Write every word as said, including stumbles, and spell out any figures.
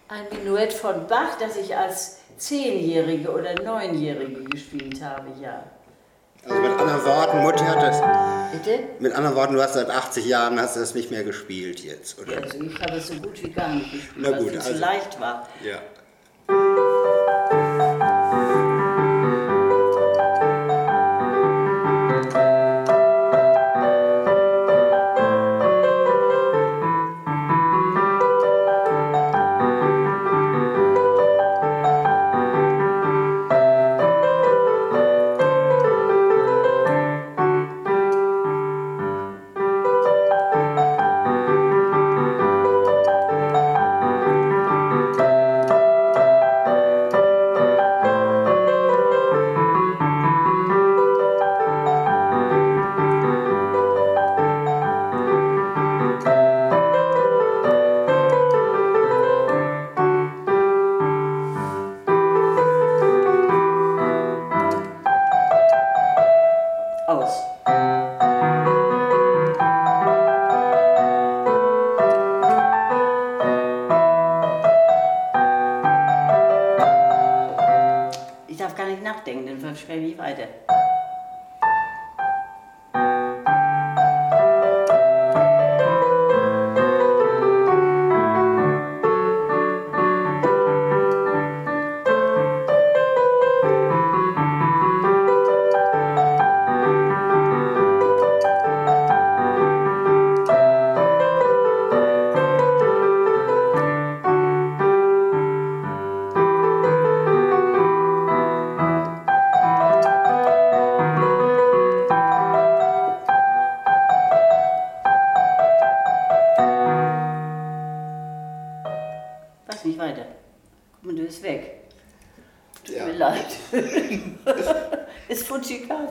Ein Menuett von Bach, das ich als Zehnjährige oder Neunjährige gespielt habe, ja. Also mit anderen Worten, Mutti hat das... Bitte? Mit anderen Worten, du hast seit achtzig Jahren hast du das nicht mehr gespielt jetzt, oder? Also ich habe es so gut wie gar nicht gespielt, Na gut, weil es also, zu leicht war. Ja. Aus. Ich darf gar nicht nachdenken, dann schreibe ich weiter. Weiß nicht weiter. Guck mal, du bist weg. Tut Ja. mir leid. Ist futschig.